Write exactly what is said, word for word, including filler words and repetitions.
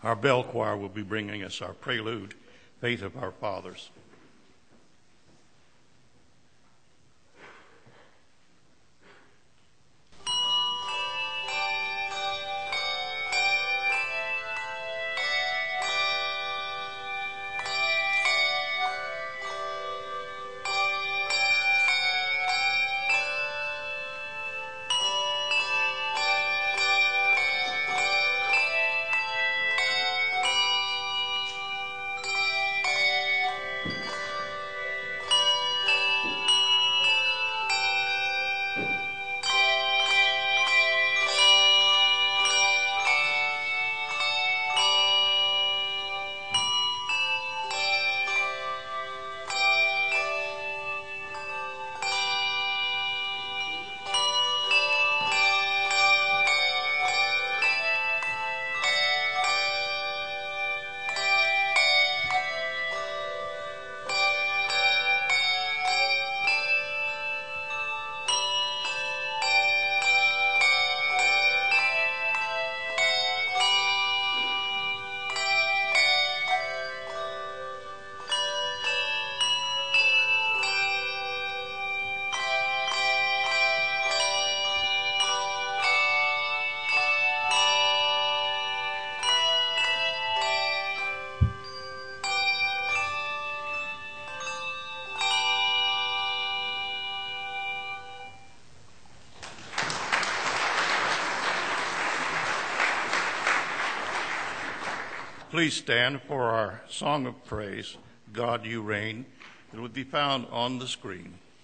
Our bell choir will be bringing us our prelude, Faith of Our Fathers. Please stand for our song of praise, God You Reign. It will be found on the screen.